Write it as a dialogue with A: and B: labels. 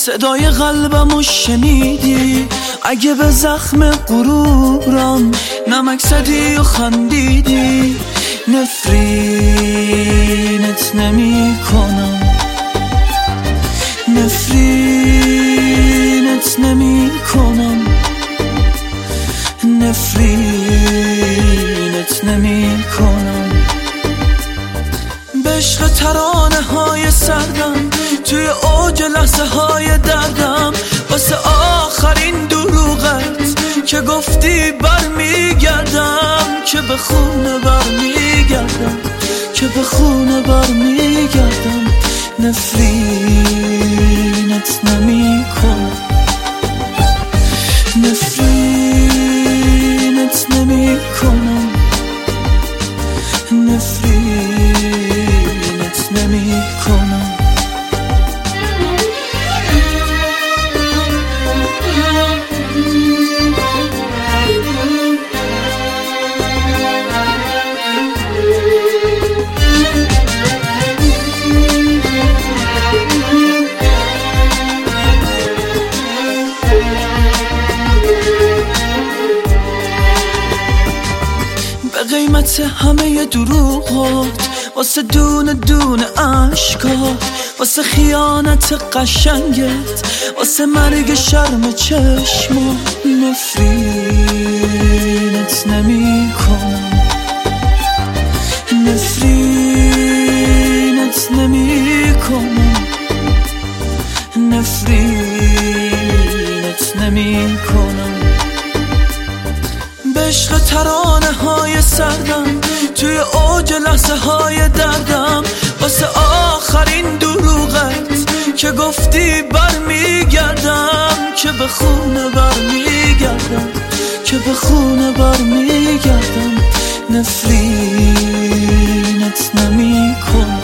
A: صدای قلبمو شنیدی؟ اگه به زخم غرورم نمک زدی و خندیدی، نفرینت نمی کنم، نفرینت نمی کنم، نفرینت نمی کنم. به عشق ترانه های سردم توی اوج لحظه های دردم، واسه آخرین دروغت که گفتی برمیگردم، که به خونه برمیگردم، که به خونه برمیگردم. نفرینت نمی کنم، نفرینت نمی کنم، نفرینت نمی کنم. به قیمت همه دروغات، واسه دونه دونه عشقات، واسه خیانت قشنگت، واسه مرگ شرم چشمات، نفرینت نمی کنم، نفرینت نمی کنم، نفرینت نمی کنم. به عشق ترانه های سردم توی اوج لحظه های دردم، واسه آخرین دروغت که گفتی برمیگردم، که به خونه برمیگردم، که به خونه برمیگردم. نفرینت نمی کنم.